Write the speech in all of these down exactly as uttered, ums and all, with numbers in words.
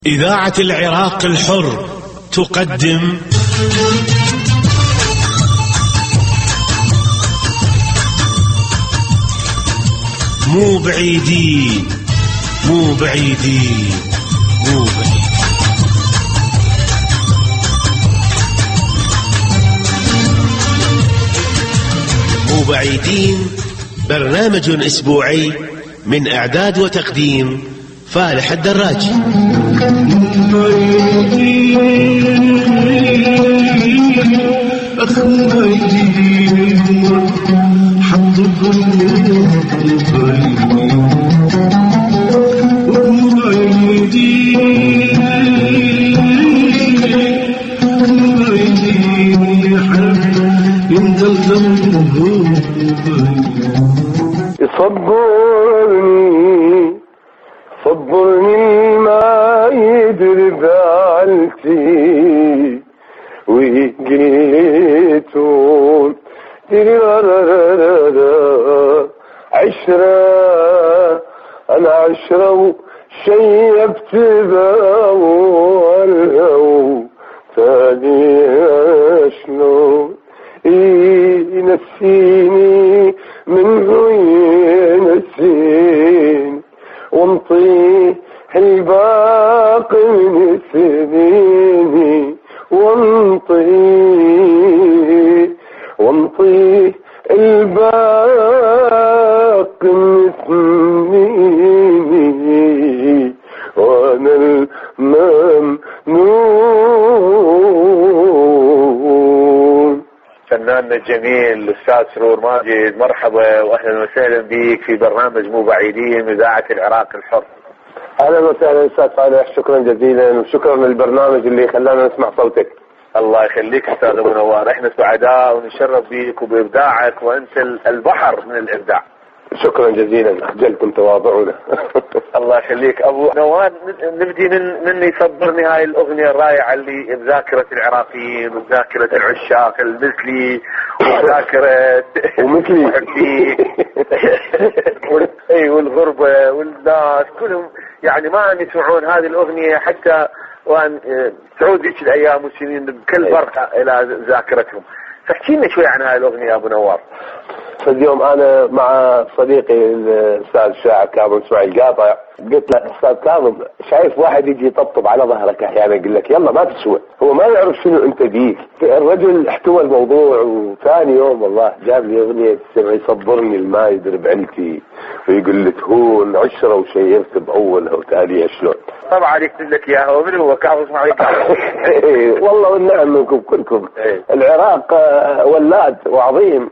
إذاعة العراق الحر تقدم مو بعيدين مو بعيدين مو بعيدين مو بعيدين برنامج أسبوعي من إعداد وتقديم فالح الدراجي. صبرني صبرني ما يدري بعلتي وقليتون عشرة أنا عشرة وشيبت بأولها ثاني شلون ينسيني منه ينسيني وانطيه الباقي من سنيني وانطيه وانطيه الباقي من سنيني وانا الممنون. فناننا الجميل الأستاذ سرور ماجد، مرحبا وأهلا وسهلا بك في برنامج مو بعيدين إذاعة العراق الحر. أهلا وسهلا أستاذ صالح، شكرا جزيلا وشكرا للبرنامج اللي خلانا نسمع صوتك. الله يخليك أستاذ أبو نوار، إحنا سعداء ونشرف بك وبإبداعك وأنت البحر من الإبداع. شكرا جزيلا، أخجلكم تواضعنا. الله يخليك أبو نوار. نبدي من من يصبرني هاي الأغنية الرائعة اللي بذاكرة العراقيين وبذاكرة العشاق المثلي وذاكرة ومثلي اي والغربة والناس كلهم يعني ما أن يسمعون هذه الأغنية حتى وأن تعود ذيك الأيام والسنين بكل برقة إلى ذاكرتهم. فاحكي لنا شوي عن هاي الأغنية يا أبو نوار. اليوم انا مع صديقي الاستاذ الشاعر كاظم اسماعيل قاطع، قلت له استاذ كاظم شايف واحد يجي يطبطب على ظهرك احيانا يقول لك يلا ما تسوى، هو ما يعرف شنو انت بيك. الرجل احتوى الموضوع وثاني يوم والله جاب لي اغنيه تسمع يصبرني الما يدري بعلتي ويقول لي تهون عشره وشيرت باولها وتاليها شلون. طبعا يكتب لك اياها ومن هو كاظم اسماعيل قاطع. والله والنعم منكم كلكم. العراق ولاد وعظيم.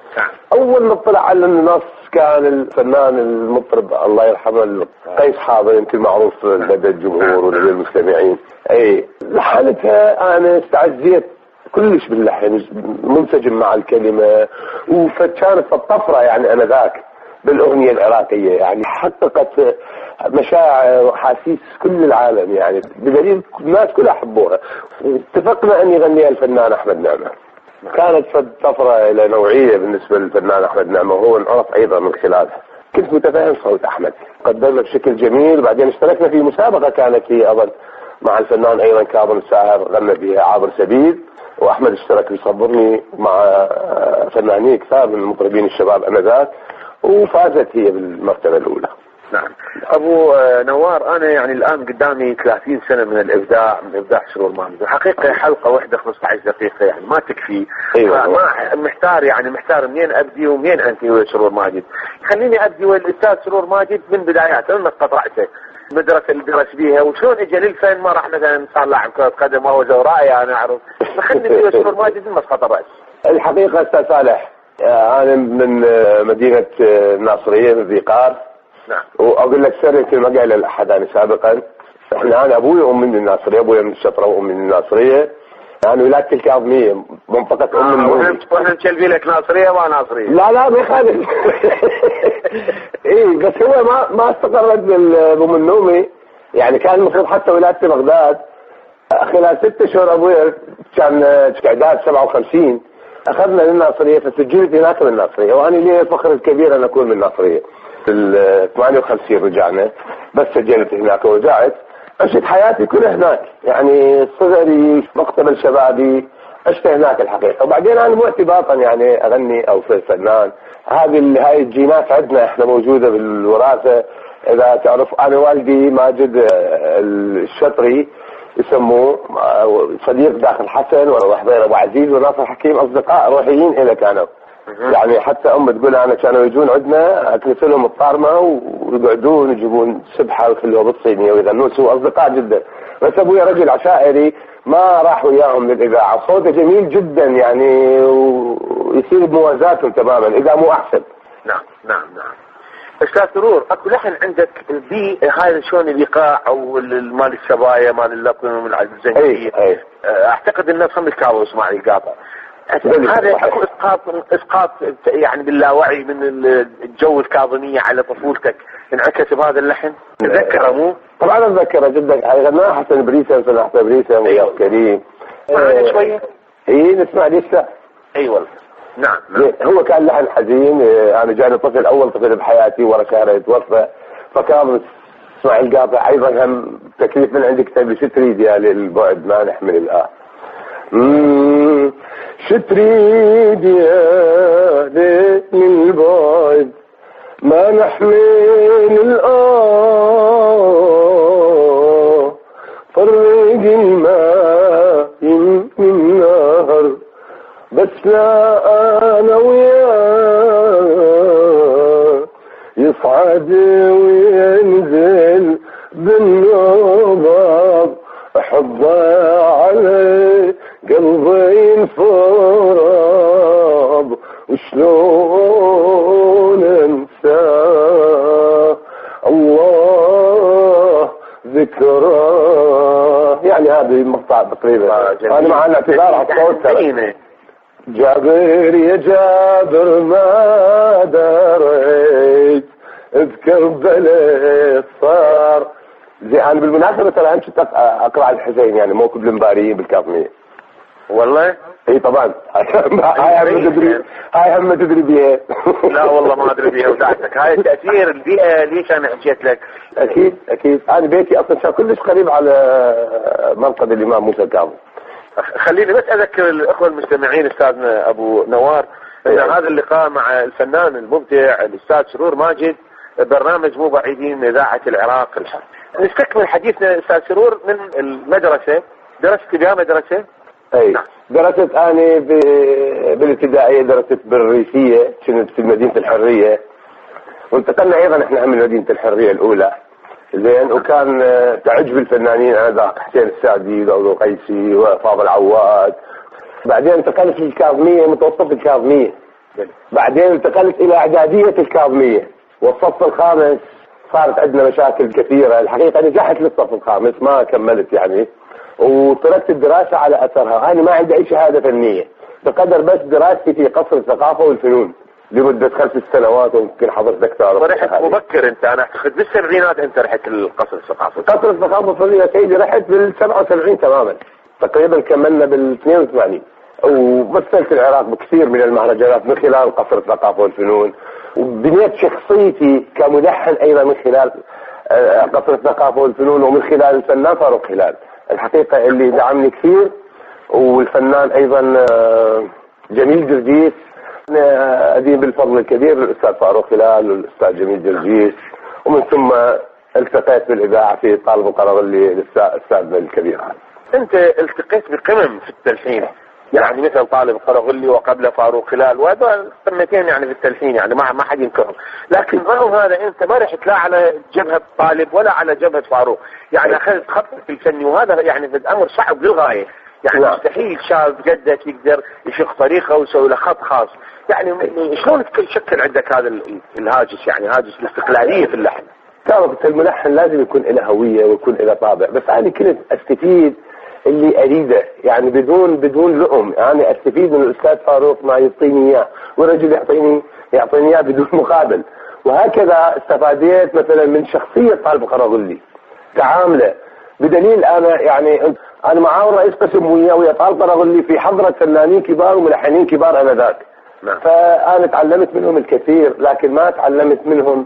اول ما طلع على النص كان الفنان المطرب الله يرحمه قيس حاضر، يمكن معروف لدى الجمهور ولدى المستمعين. اي لحنتها انا استعزيت كلش باللحن، منسجم مع الكلمه، وكانت الطفره يعني انا ذاك بالاغنيه العراقيه، يعني حققت مشاعر وحاسيس كل العالم، يعني بدليل الناس كلها حبوها. اتفقنا ان يغنيها الفنان احمد نعمه. كانت طفرة إلى نوعية بالنسبة للفنان أحمد نعمة، وهو انعرف أيضا من خلالها. كنت متفاهم صوت أحمد، قدمنا بشكل جميل، وبعدين اشتركنا في مسابقة كانت في أظن مع الفنان أيضا كاظم الساهر، غنى فيها عابر سبيل، وأحمد اشترك يصبرني مع فنانين كثار من المطربين الشباب آنذاك، وفازت هي بالمرتبة الأولى. نعم أبو نوار، أنا يعني الآن قدامي ثلاثين سنة من الإبداع، من إبداع سرور ماجد. الحقيقة حلقة واحدة خمسة عشر دقيقة يعني ما تكفي. أيوة. ما محتار يعني محتار منين أبدي ومنين أنت ويا سرور ماجد. خليني أبدي ويا الأستاذ سرور ماجد من بداياته، من قطعته مدرسة اللي درس بيها وشلون اجى للفن. ما راح مثلا صار لاعب كرة قدم وهو زوراء أنا أعرف، خليني ويا سرور ماجد من مسقط الرأس. الحقيقة أستاذ صالح، أنا من مدينة الناصرية من ذي قار. نعم. واقول لك سر يمكن ما قايل الاحد انا سابقا. احنا انا ابوي وامي من الناصريه، ابوي من الشطره وامي من الناصريه. يعني ولادتي الكاظميه منطقه ام المؤمن. واحنا نشلبي لك ناصريه ما ناصريه. لا لا ما يخالف. اي بس هو ما ما استقرت بام النومي، يعني كان المفروض حتى ولادتي بغداد. خلال ست اشهر ابوي كان اعداد سبعة وخمسين اخذنا للناصريه، فسجلت هناك من الناصريه، وانا لي الفخر الكبير ان اكون من الناصريه. في ال ثمانية وخمسين رجعنا، بس سجلت هناك ورجعت. عشت حياتي كلها هناك، يعني صغري مقتبل شبابي عشت هناك الحقيقة. وبعدين أنا مو اعتباطا يعني أغني أو صير فنان، هذه هاي الجينات عندنا احنا موجودة بالوراثة. إذا تعرف أنا والدي ماجد الشطري يسموه، صديق داخل حسن وحضير أبو عزيز وناصر حكيم، أصدقاء روحيين إلى كانوا. يعني حتى أم تقول أنا كانوا يجون عندنا أكنس لهم الطارمة ويقعدون يجيبون سبحة ويخلوها بالصينية ويغنون سوا، أصدقاء جدا. بس أبوي رجل عشائري ما راح وياهم للإذاعة، صوته جميل جدا يعني ويصير بموازاتهم تماما إذا مو أحسن. نعم نعم نعم. أستاذ سرور، أكو لحن عندك بي هاي شلون الإيقاع أو مال الشبايا مال اللقن من الزنجية، أعتقد إنه فم الكاظم إسماعيل القاطع. هذا اكو اسقاط اسقاط يعني باللاوعي من الجو الكاظمية على طفولتك انعكس بهذا اللحن؟ تذكره مو؟ طبعا اتذكره جدا، يعني غناه حسن بريسة مثل حسن بريسة وياس كريم. معنا شوية؟ اي نسمع لسه. اي والله. نعم, نعم. هو كان لحن حزين، انا جاني طفل اول طفل بحياتي ورا شهر يتوفى، فكان اسماعيل القاطع ايضا هم تكليف من عندك كتب لي شو تريد يا للبعد ما نحمل الآه. اممم شو تريد يا للبعد ما نحمل الآه، فرق الماء من النهر بس لا أنا وياه يصعد وينزل بالنبض، حبه علي قلبي انفرض وشلون انساه الله ذكراه. يعني هذه المقطع تقريبا انا مع الاعتذار على الصوت. جابر يا جابر ما دريت بكربلاء صار زي. انا بالمناسبه ترى انا كنت اقرا الحسين يعني موكب المباريين بالكاظميه. والله؟ اي طبعا. هاي هم تدري هاي هم تدري بيها. لا والله ما ادري بيها ودعتك. هاي التاثير البيئه ليش انا حكيت لك؟ اكيد اكيد. انا بيتي اصلا كان كلش قريب على منقذ الامام موسى الكاظم. خليني بس اذكر الاخوه المستمعين استاذنا ابو نوار ان هذا اللقاء مع الفنان المبدع الاستاذ سرور ماجد، برنامج مو بعيدين من اذاعه العراق الحر. نستكمل حديثنا استاذ سرور من المدرسه. درست بها مدرسه؟ اي درست انا بالابتدائيه، درست بالريفيه كنت في مدينه الحريه، وانتقلنا ايضا احنا من مدينه الحريه الاولى زين. وكان تعجب الفنانين انذاك حسين السعدي وداود قيسي وفاضل عواد. بعدين انتقلت للكاظميه متوسط الكاظميه، بعدين انتقلت الى اعداديه الكاظميه، والصف الخامس صارت عندنا مشاكل كثيره الحقيقه. نجحت للصف الخامس ما كملت يعني، وتركت الدراسه على اثرها. انا ما عندي اي شهاده فنيه بقدر بس دراستي في قصر الثقافه والفنون لمده خمس سنوات، ويمكن حضرت دكتور. ورحت مبكر انت، انا اعتقد بالسبعينات انت رحت القصر الثقافه. قصر الثقافه والفنون يا سيدي رحت بال سبعة وسبعين تماما تقريبا، كملنا بال اثنين وثمانين، ومثلت العراق بكثير من المهرجانات من خلال قصر الثقافه والفنون، وبنيت شخصيتي كملحن ايضا من خلال قصر الثقافه والفنون، ومن خلال الفنان فاروق هلال الحقيقه اللي دعمني كثير، والفنان ايضا جميل جرجيس. أدين بالفضل الكبير للأستاذ فاروق هلال والأستاذ جميل جرجيس، ومن ثم التقيت بالإذاعة في طالب القرغلي للأستاذ الكبير. أنت التقيت بقمم في التلحين يعني مثل طالب القرغلي وقبل فاروق هلال، وهذا قمتين يعني في التلحين يعني ما ما حد ينكرهم. لكن رغم هذا أنت ما رحت لا على جبهة طالب ولا على جبهة فاروق، يعني أخذت خطك الفني، وهذا يعني في الأمر صعب للغاية. يعني لا. مستحيل شاب جدك يقدر يشق طريقه ويسوي له خط خاص. يعني شلون تشكل عندك هذا الهاجس، يعني هاجس الاستقلاليه في اللحن؟ تعرف الملحن لازم يكون له هويه ويكون له طابع، بس انا كنت استفيد اللي اريده يعني بدون بدون لؤم. انا يعني استفيد من الاستاذ فاروق ما يعطيني اياه، والرجل يعطيني يعطيني اياه بدون مقابل. وهكذا استفاديت مثلا من شخصيه طالب القرغلي تعامله، بدليل انا يعني انا معاون رئيس قسم وياه ويا طالب القرغلي في حضره فنانين كبار وملحنين كبار انذاك. نعم. فانا تعلمت منهم الكثير، لكن ما تعلمت منهم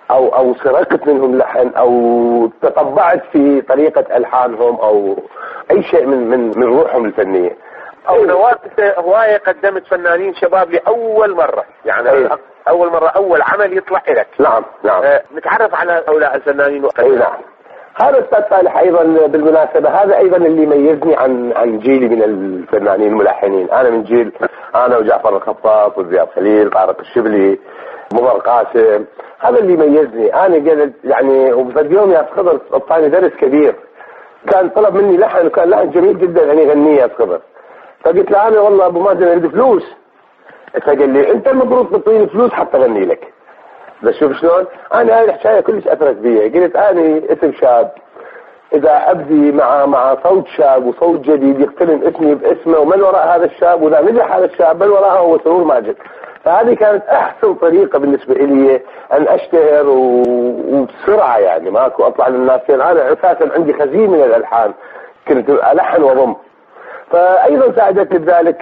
او او سرقت منهم لحن او تطبعت في طريقة الحانهم او اي شيء من من من روحهم الفنية، او نواه هواية قدمت فنانين شباب لاول مرة، يعني أيه. اول مرة اول عمل يطلع لك. نعم نعم. آه نتعرف على هؤلاء الفنانين. اي نعم. هذا استاذ صالح ايضا بالمناسبة، هذا ايضا اللي يميزني عن عن جيلي من الفنانين الملحنين. انا من جيل انا وجعفر الخطاط وزياد خليل، طارق الشبلي، مضر قاسم. هذا اللي يميزني. انا قلت يعني وفي يوم يا خضر اعطاني درس كبير، كان طلب مني لحن وكان لحن جميل جدا ان يغنيه يا خضر، فقلت له انا والله ابو مازن اريد فلوس، فقال لي انت المفروض تعطيني فلوس حتى اغني لك. بس شوف شلون انا هاي الحكايه كلش اثرت بي. قلت انا اسم شاب، اذا ابدي مع مع صوت شاب وصوت جديد يقترن اسمي باسمه ومن وراء هذا الشاب، واذا نجح هذا الشاب من وراءه هو سرور ماجد. فهذه كانت احسن طريقه بالنسبه لي ان اشتهر وبسرعه، يعني ماكو اطلع للناس. انا اساسا عندي خزين من الالحان، كنت الحن وضم. فايضا ساعدتني بذلك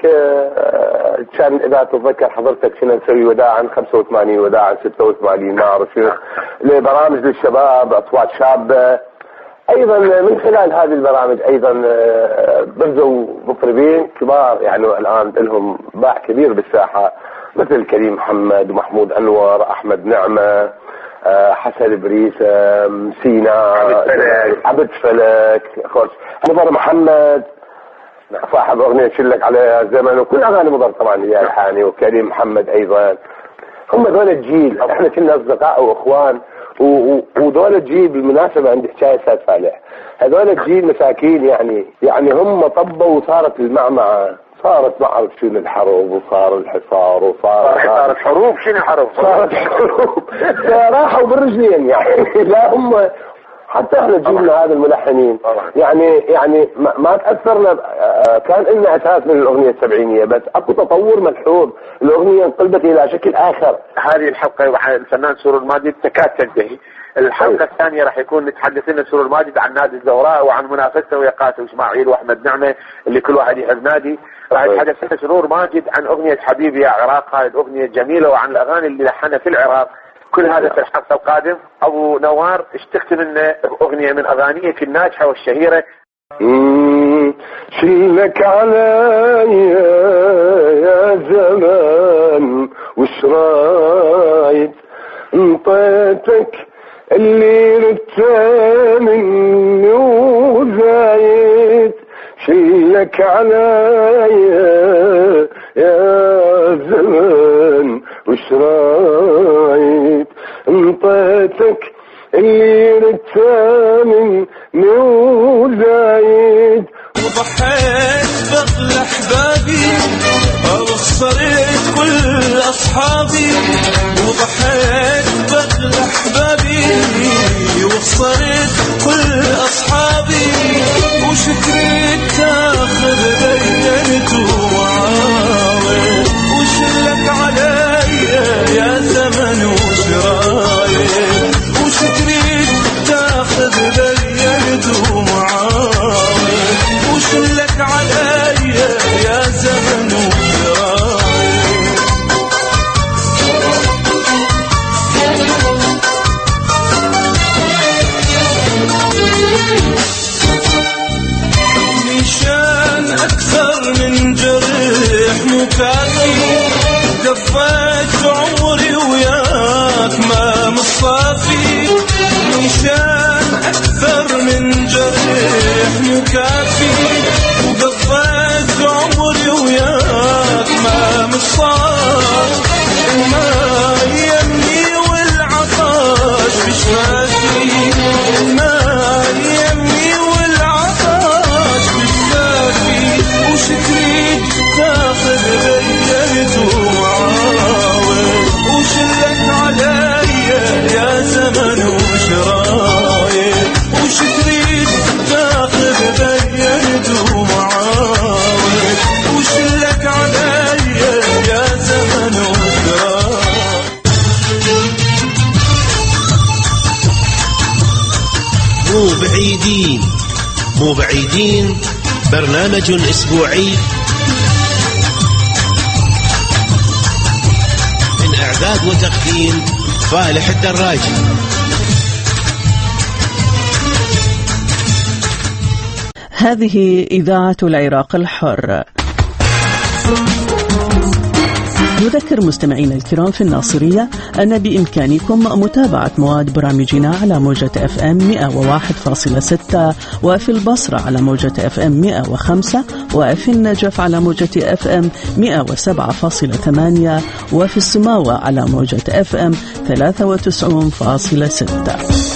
كان اذا تتذكر حضرتك كنا نسوي وداعا خمسة وثمانين وداعا ستة وثمانين ما اعرف شنو لبرامج للشباب اصوات شابه. ايضا من خلال هذه البرامج ايضا برزوا مطربين كبار يعني الان لهم باع كبير بالساحه، مثل كريم محمد ومحمود انور، احمد نعمه، حسن بريسه، سينا، عبد فلك، خوش مضر محمد صاحب اغنيه شلك على الزمن، وكل اغاني مضر طبعا هي الحاني، وكريم محمد ايضا. هم ذول الجيل، احنا كنا اصدقاء واخوان، وذول الجيل بالمناسبه عندي حكايه استاذ صالح، هذول الجيل مساكين يعني يعني هم طبوا وصارت المعمعه، صارت ما اعرف شنو الحرب وصار الحصار وصار صارت حروب. شنو حرب؟ صارت حروب راحوا بالرجلين يعني. لا هم حتى احنا جيلنا هذا الملحنين يعني يعني ما تاثرنا، كان لنا اساس من الاغنيه السبعينيه، بس اكو تطور ملحوظ، الاغنيه انقلبت الى شكل اخر. هذه الحلقه الفنان سرور ماجد تكاد تنتهي. الحلقه الثانيه راح يكون نتحدث لنا سرور ماجد عن نادي الزوراء وعن منافسته ويا قاسم اسماعيل واحمد نعمه اللي كل واحد يحب نادي. راح يتحدث لنا سرور ماجد عن اغنيه حبيبي يا عراق، هذه الاغنيه جميله، وعن الاغاني اللي لحنها في العراق. كل هذا في الحلقة القادم. أبو نوار اشتقت منا أغنية من أغانيك الناجحة والشهيرة. شلك علي يا زمان وش رايد انطيتك اللي ردته مني وزايد، شلك علي يا زمان وش رايد انطيتك اللي ردته مني وزايد، وضحيت بغل احبابي وخسرت كل اصحابي، وضحيت بغل احبابي وخسرت كل اصحابي، وشكرك تاخذ بينت وعاود، وشلك علي يا زمن وش رايد، وشكرك تاخذ بينت وعاود، وشلك علي يا زمن وش رايد. نشان أكثر من جرح مكافي، قضيت عمري وياك ما مصافي، نشان أكثر من جرح مكافي، وقضيت عمري وياك ما مصافي، وما يمني والعطاش مش ماشي، ما يمني والعطاش مش ماشي، وشكريك تاخذ بيت وعاود، وشلك علي يا زمن وش رايد، وشكريك تاخذ بيت وعاود، وشلك علي يا زمن وش رايد. مو بعيدين مو بعيدين برنامج أسبوعي من إعداد وتقديم فالح الدراجي. هذه إذاعة العراق الحر. نذكر مستمعينا الكرام في الناصرية أن بإمكانكم متابعة مواد برامجنا على موجة اف ام مئة وواحد فاصلة ستة، وفي البصرة على موجة اف ام مئة وخمسة، وفي النجف على موجة اف ام مئة وسبعة فاصلة ثمانية، وفي السماوة على موجة اف ام ثلاثة وتسعين فاصلة ستة.